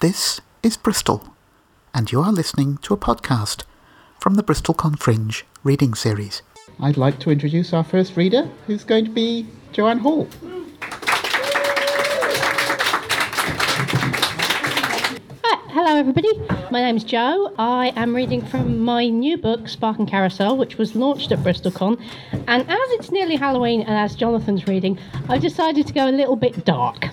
This is Bristol, and you are listening to a podcast from the BristolCon Fringe reading series. I'd like to introduce our first reader, who's going to be Joanne Hall. Hello everybody, my name's Jo. I am reading from my new book, Spark and Carousel, which was launched at BristolCon, and as it's nearly Halloween and as Jonathan's reading, I've decided to go a little bit dark.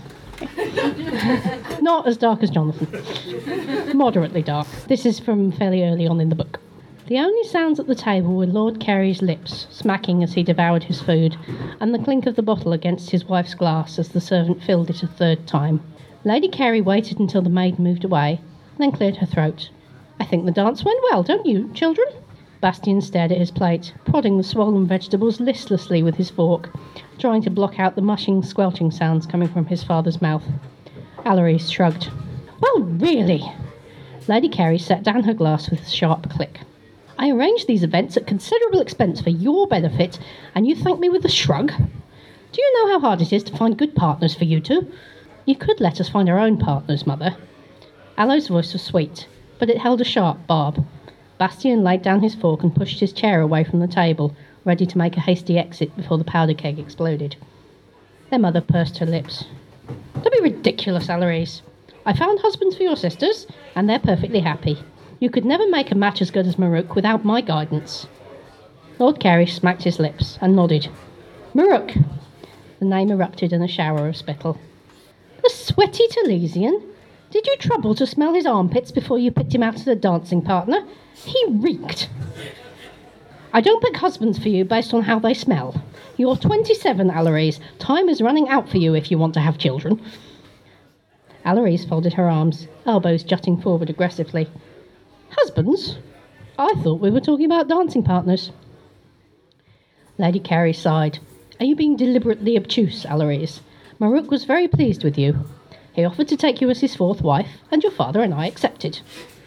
Not as dark as Jonathan, moderately dark. This is from fairly early on in the book. The only sounds at the table were Lord Carey's lips smacking as he devoured his food, and the clink of the bottle against his wife's glass as the servant filled it a third time. Lady Carey waited until the maid moved away, then cleared her throat. "I think the dance went well, don't you, children?" Bastien stared at his plate, prodding the swollen vegetables listlessly with his fork, trying to block out the mushing, squelching sounds coming from his father's mouth. Aloïse shrugged. "Well, really!" Lady Carey set down her glass with a sharp click. "I arranged these events at considerable expense for your benefit, and you thank me with a shrug? Do you know how hard it is to find good partners for you two? You could let us find our own partners, Mother." Alo's voice was sweet, but it held a sharp barb. Bastien laid down his fork and pushed his chair away from the table, ready to make a hasty exit before the powder keg exploded. Their mother pursed her lips. "Don't be ridiculous, Aloïse. I found husbands for your sisters, and they're perfectly happy. You could never make a match as good as Maruk without my guidance." Lord Carey smacked his lips and nodded. "Maruk!" The name erupted in a shower of spittle. "The sweaty Talesian? Did you trouble to smell his armpits before you picked him out as a dancing partner? He reeked." "I don't pick husbands for you based on how they smell. You're 27, Aloïse. Time is running out for you if you want to have children." Aloïse folded her arms, elbows jutting forward aggressively. "Husbands? I thought we were talking about dancing partners." Lady Carey sighed. "Are you being deliberately obtuse, Aloïse? Maruk was very pleased with you. He offered to take you as his fourth wife, and your father and I accepted."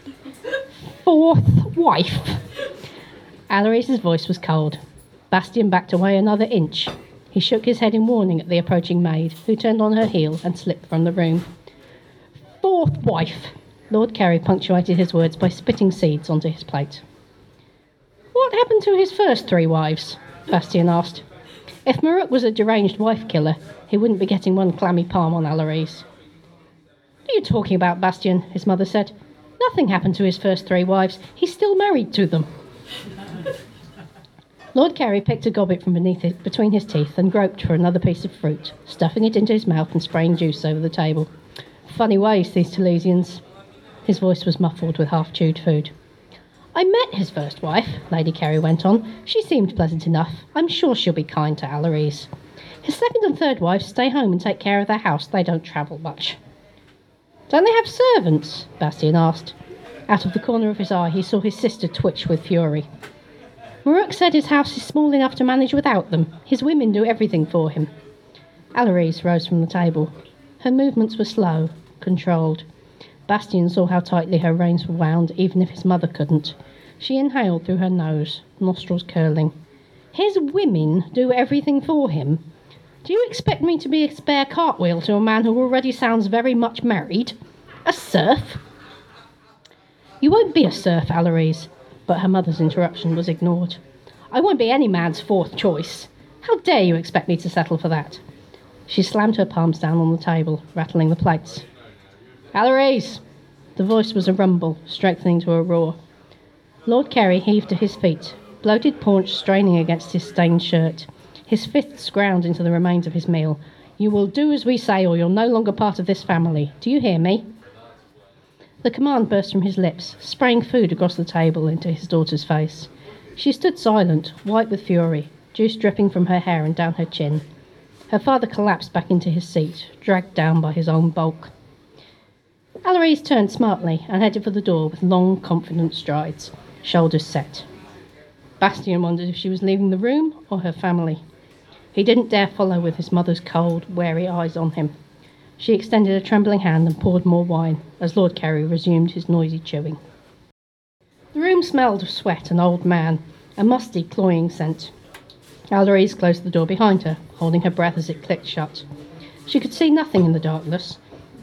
"Fourth wife?" Aloïse's voice was cold. Bastien backed away another inch. He shook his head in warning at the approaching maid, who turned on her heel and slipped from the room. "Fourth wife!" Lord Carey punctuated his words by spitting seeds onto his plate. "What happened to his first three wives?" Bastien asked. If Maruk was a deranged wife-killer, he wouldn't be getting one clammy palm on Aloïse. "What are you talking about, Bastien?" his mother said. "Nothing happened to his first three wives. He's still married to them." Lord Carey picked a gobbet from between his teeth and groped for another piece of fruit, stuffing it into his mouth and spraying juice over the table. "Funny ways, these Talesians." His voice was muffled with half-chewed food. "I met his first wife," Lady Carey went on. "She seemed pleasant enough. I'm sure she'll be kind to Aloïse. His second and third wives stay home and take care of their house. They don't travel much." "Don't they have servants?" Bastien asked. Out of the corner of his eye, he saw his sister twitch with fury. "Maruk said his house is small enough to manage without them. His women do everything for him." Aloïse rose from the table. Her movements were slow, controlled. Bastien saw how tightly her reins were wound, even if his mother couldn't. She inhaled through her nose, nostrils curling. "His women do everything for him? Do you expect me to be a spare cartwheel to a man who already sounds very much married? A serf?" "You won't be a serf, Aloïse," but her mother's interruption was ignored. "I won't be any man's fourth choice. How dare you expect me to settle for that?" She slammed her palms down on the table, rattling the plates. "Aloïse!" The voice was a rumble, strengthening to a roar. Lord Carey heaved to his feet, bloated paunch straining against his stained shirt. His fists ground into the remains of his meal. "You will do as we say, or you're no longer part of this family. Do you hear me?" The command burst from his lips, spraying food across the table into his daughter's face. She stood silent, white with fury, juice dripping from her hair and down her chin. Her father collapsed back into his seat, dragged down by his own bulk. Aloïse turned smartly and headed for the door with long, confident strides, shoulders set. Bastien wondered if she was leaving the room or her family. He didn't dare follow with his mother's cold, wary eyes on him. She extended a trembling hand and poured more wine as Lord Carey resumed his noisy chewing. The room smelled of sweat and old man, a musty, cloying scent. Aloïse closed the door behind her, holding her breath as it clicked shut. She could see nothing in the darkness.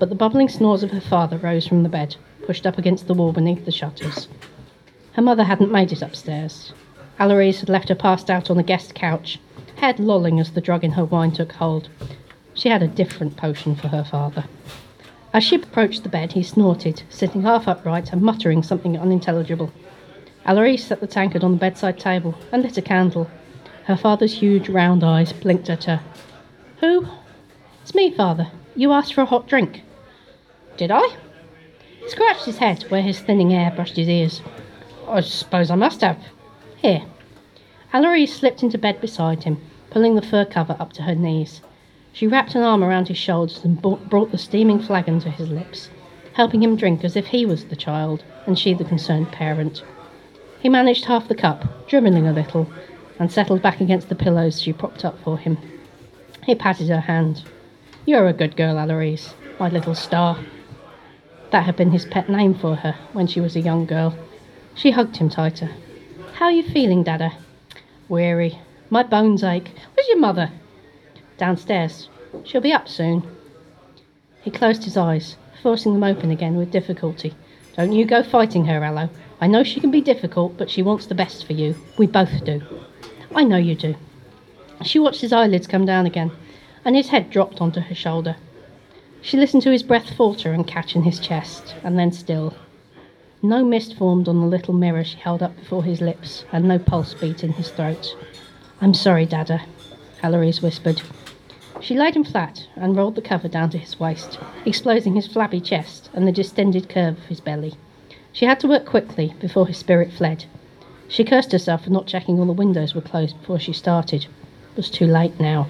but the bubbling snores of her father rose from the bed, pushed up against the wall beneath the shutters. Her mother hadn't made it upstairs. Aloise had left her passed out on the guest couch, head lolling as the drug in her wine took hold. She had a different potion for her father. As she approached the bed, he snorted, sitting half upright and muttering something unintelligible. Aloise set the tankard on the bedside table and lit a candle. Her father's huge round eyes blinked at her. "Who?" "It's me, Father. You asked for a hot drink." "Did I?" He scratched his head where his thinning hair brushed his ears. "I suppose I must have. Here." Aloise slipped into bed beside him, pulling the fur cover up to her knees. She wrapped an arm around his shoulders and brought the steaming flagon to his lips, helping him drink as if he was the child and she the concerned parent. He managed half the cup, dribbling a little, and settled back against the pillows she propped up for him. He patted her hand. "You're a good girl, Aloise, my little star." That had been his pet name for her when she was a young girl. She hugged him tighter. "How are you feeling, Dada?" "Weary. My bones ache. Where's your mother?" "Downstairs. She'll be up soon." He closed his eyes, forcing them open again with difficulty. "Don't you go fighting her, Aloe. I know she can be difficult, but she wants the best for you. We both do." "I know you do." She watched his eyelids come down again, and his head dropped onto her shoulder. She listened to his breath falter and catch in his chest, and then still. No mist formed on the little mirror she held up before his lips, and no pulse beat in his throat. "I'm sorry, Dada," Aloise whispered. She laid him flat and rolled the cover down to his waist, exposing his flabby chest and the distended curve of his belly. She had to work quickly before his spirit fled. She cursed herself for not checking all the windows were closed before she started. It was too late now.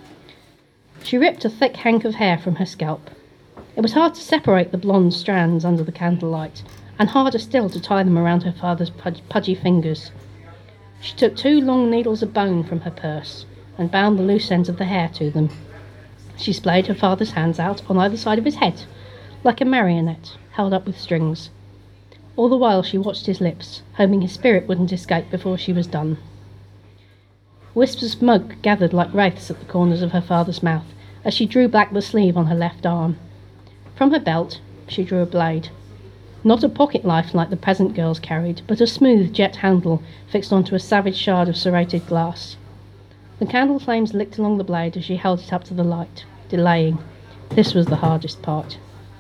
She ripped a thick hank of hair from her scalp. It was hard to separate the blonde strands under the candlelight, and harder still to tie them around her father's pudgy fingers. She took 2 long needles of bone from her purse and bound the loose ends of the hair to them. She splayed her father's hands out on either side of his head, like a marionette held up with strings. All the while she watched his lips, hoping his spirit wouldn't escape before she was done. Wisps of smoke gathered like wraiths at the corners of her father's mouth as she drew back the sleeve on her left arm. From her belt she drew a blade. Not a pocket knife like the peasant girls carried, but a smooth jet handle fixed onto a savage shard of serrated glass. The candle flames licked along the blade as she held it up to the light, delaying. This was the hardest part.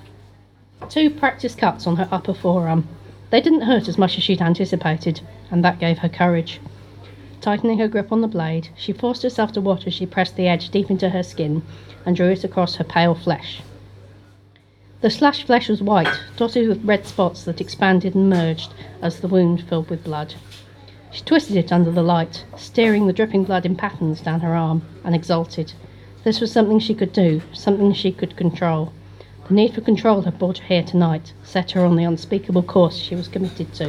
2 practice cuts on her upper forearm. They didn't hurt as much as she'd anticipated, and that gave her courage. Tightening her grip on the blade, she forced herself to watch as she pressed the edge deep into her skin and drew it across her pale flesh. The slashed flesh was white, dotted with red spots that expanded and merged as the wound filled with blood. She twisted it under the light, steering the dripping blood in patterns down her arm, and exulted. This was something she could do, something she could control. The need for control had brought her here tonight, set her on the unspeakable course she was committed to.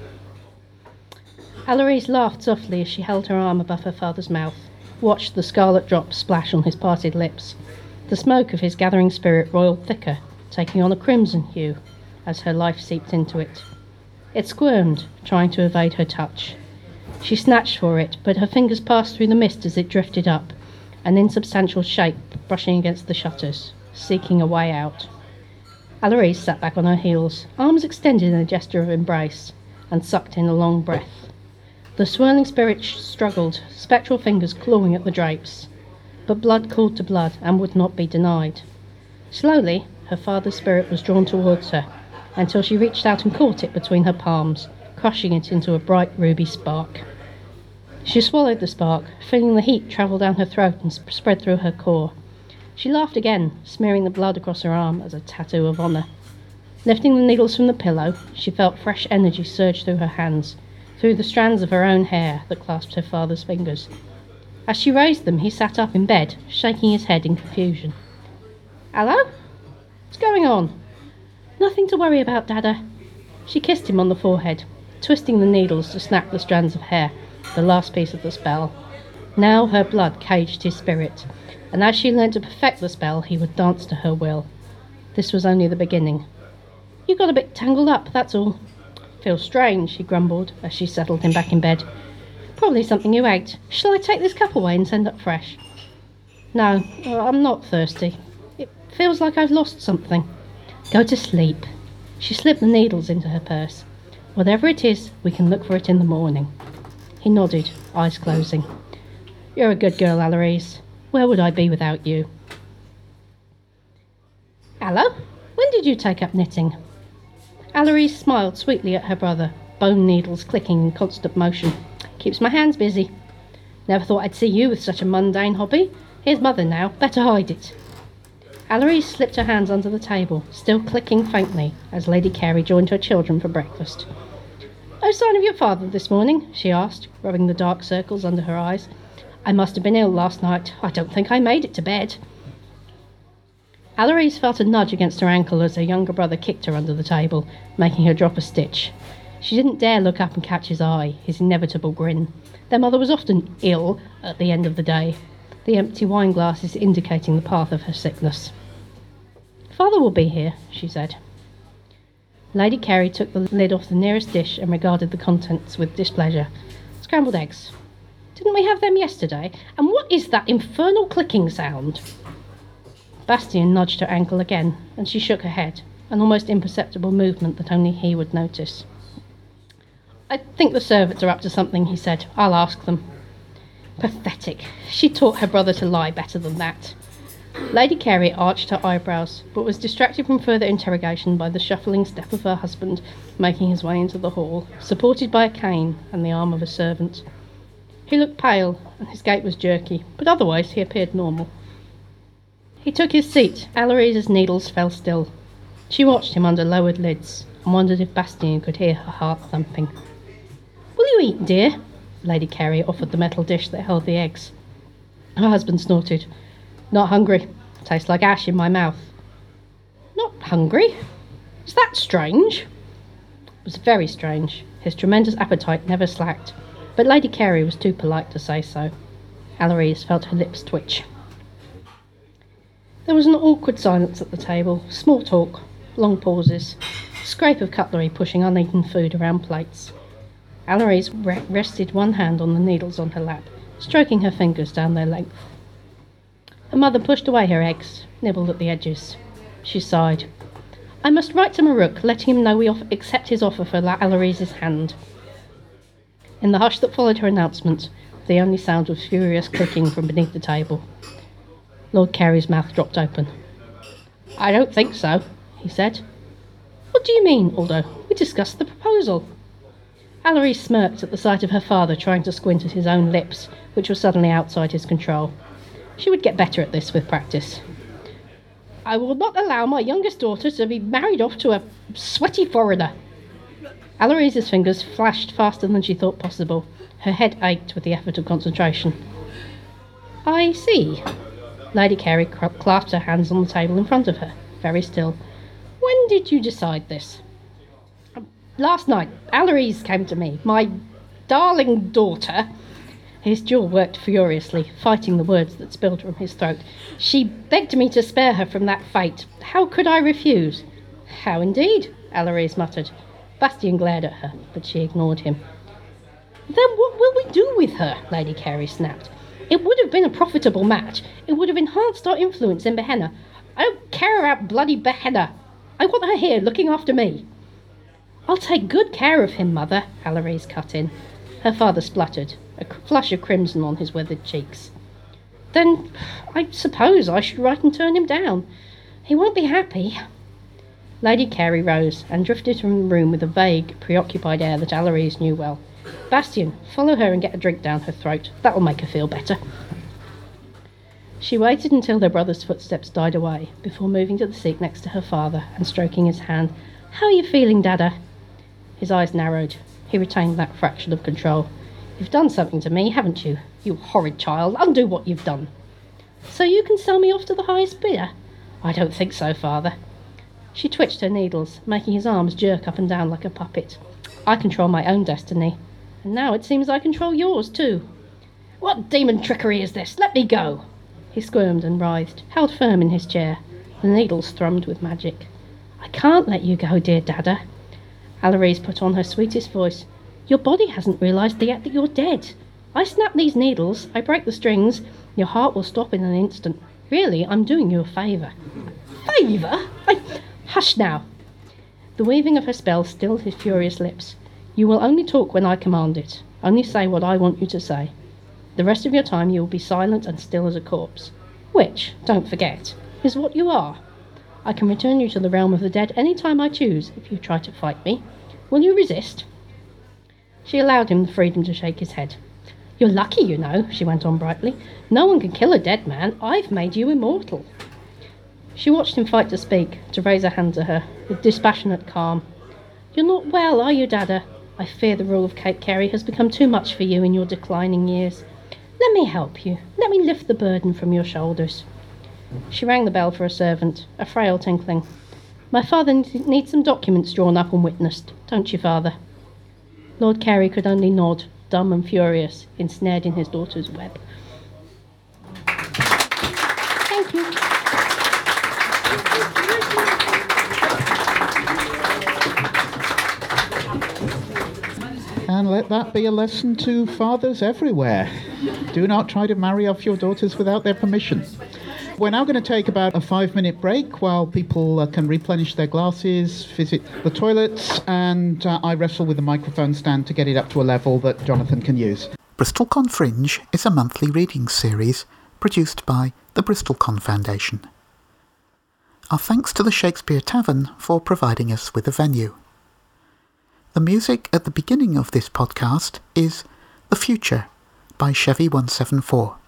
Aloise laughed softly as she held her arm above her father's mouth, watched the scarlet drops splash on his parted lips. The smoke of his gathering spirit roiled thicker, taking on a crimson hue as her life seeped into it. It squirmed, trying to evade her touch. She snatched for it, but her fingers passed through the mist as it drifted up, an insubstantial shape brushing against the shutters, seeking a way out. Aloise sat back on her heels, arms extended in a gesture of embrace, and sucked in a long breath. The swirling spirit struggled, spectral fingers clawing at the drapes. But blood called to blood and would not be denied. Slowly, her father's spirit was drawn towards her, until she reached out and caught it between her palms, crushing it into a bright ruby spark. She swallowed the spark, feeling the heat travel down her throat and spread through her core. She laughed again, smearing the blood across her arm as a tattoo of honour. Lifting the needles from the pillow, she felt fresh energy surge through her hands, through the strands of her own hair that clasped her father's fingers. As she raised them, he sat up in bed, shaking his head in confusion. "Hello? What's going on?" "Nothing to worry about, Dada." She kissed him on the forehead, twisting the needles to snap the strands of hair, the last piece of the spell. Now her blood caged his spirit, and as she learned to perfect the spell, he would dance to her will. This was only the beginning. "You got a bit tangled up, that's all." "Feels strange," he grumbled as she settled him back in bed. "Probably something you ate. Shall I take this cup away and send up fresh?" "No, I'm not thirsty. It feels like I've lost something." Go to sleep. She slipped the needles into her purse. Whatever it is, we can look for it in the morning. He nodded, eyes closing. You're a good girl, Alarise. Where would I be without you? Hello, when did you take up knitting? Alarise smiled sweetly at her brother, bone needles clicking in constant motion. Keeps my hands busy. Never thought I'd see you with such a mundane hobby. Here's mother now, better hide it. Alarise slipped her hands under the table, still clicking faintly, as Lady Carey joined her children for breakfast. No sign of your father this morning? She asked, rubbing the dark circles under her eyes. I must have been ill last night. I don't think I made it to bed. Alarise felt a nudge against her ankle as her younger brother kicked her under the table, making her drop a stitch. She didn't dare look up and catch his eye, his inevitable grin. Their mother was often ill at the end of the day, the empty wine glasses indicating the path of her sickness. Father will be here, she said. Lady Carey took the lid off the nearest dish and regarded the contents with displeasure. Scrambled eggs. Didn't we have them yesterday? And what is that infernal clicking sound? Bastien nudged her ankle again, and she shook her head, an almost imperceptible movement that only he would notice. I think the servants are up to something, he said. I'll ask them. Pathetic. She taught her brother to lie better than that. Lady Carey arched her eyebrows, but was distracted from further interrogation by the shuffling step of her husband making his way into the hall, supported by a cane and the arm of a servant. He looked pale, and his gait was jerky, but otherwise he appeared normal. He took his seat. Alarise's needles fell still. She watched him under lowered lids, and wondered if Bastien could hear her heart thumping. Will you eat, dear? Lady Carey offered the metal dish that held the eggs. Her husband snorted. Not hungry. Tastes like ash in my mouth. Not hungry? Is that strange? It was very strange. His tremendous appetite never slacked, but Lady Carey was too polite to say so. Alarise felt her lips twitch. There was an awkward silence at the table, small talk, long pauses, scrape of cutlery pushing uneaten food around plates. Alarise rested one hand on the needles on her lap, stroking her fingers down their length. Her mother pushed away her eggs, nibbled at the edges. She sighed. I must write to Marouk, letting him know we accept his offer for Alarise's hand. In the hush that followed her announcement, the only sound was furious clicking from beneath the table. Lord Carey's mouth dropped open. I don't think so, he said. What do you mean, Aldo? We discussed the proposal. Alarise smirked at the sight of her father trying to squint at his own lips, which were suddenly outside his control. She would get better at this with practice. I will not allow my youngest daughter to be married off to a sweaty foreigner. Alarise's fingers flashed faster than she thought possible. Her head ached with the effort of concentration. I see. Lady Carey clasped her hands on the table in front of her, very still. When did you decide this? Last night, Alarise came to me. My darling daughter. His jaw worked furiously, fighting the words that spilled from his throat. She begged me to spare her from that fate. How could I refuse? How indeed? Alarise muttered. Bastien glared at her, but she ignored him. Then what will we do with her? Lady Carey snapped. It would have been a profitable match. It would have enhanced our influence in Behenna. I don't care about bloody Behenna. I want her here, looking after me. I'll take good care of him, Mother, Alarise cut in. Her father spluttered, a flush of crimson on his weathered cheeks. Then I suppose I should write and turn him down. He won't be happy. Lady Carey rose and drifted from the room with a vague, preoccupied air that Alarise knew well. Bastien, follow her and get a drink down her throat. That will make her feel better. She waited until her brother's footsteps died away, before moving to the seat next to her father and stroking his hand. How are you feeling, Dada? His eyes narrowed. He retained that fraction of control. You've done something to me, haven't you? You horrid child, undo what you've done. So you can sell me off to the highest bidder? I don't think so, Father. She twitched her needles, making his arms jerk up and down like a puppet. I control my own destiny, and now it seems I control yours too. What demon trickery is this? Let me go! He squirmed and writhed, held firm in his chair. The needles thrummed with magic. I can't let you go, dear Dada. Alarise put on her sweetest voice. Your body hasn't realised yet that you're dead. I snap these needles, I break the strings, your heart will stop in an instant. Really, I'm doing you a favour. Favour? Hush now! The weaving of her spell stilled his furious lips. You will only talk when I command it. Only say what I want you to say. The rest of your time you will be silent and still as a corpse. Which, don't forget, is what you are. I can return you to the realm of the dead any time I choose if you try to fight me. Will you resist? She allowed him the freedom to shake his head. You're lucky, you know, she went on brightly. No one can kill a dead man. I've made you immortal. She watched him fight to speak, to raise a hand to her, with dispassionate calm. You're not well, are you, Dada? I fear the rule of Cape Carey has become too much for you in your declining years. Let me help you. Let me lift the burden from your shoulders. She rang the bell for a servant, a frail tinkling. My father needs some documents drawn up and witnessed, don't you, father? Lord Carey could only nod, dumb and furious, ensnared in his daughter's web. Thank you. And let that be a lesson to fathers everywhere. Do not try to marry off your daughters without their permission. We're now going to take about a 5-minute break while people can replenish their glasses, visit the toilets, and I wrestle with the microphone stand to get it up to a level that Jonathan can use. BristolCon Fringe is a monthly reading series produced by the BristolCon Foundation. Our thanks to the Shakespeare Tavern for providing us with a venue. The music at the beginning of this podcast is The Future by Chevy 174.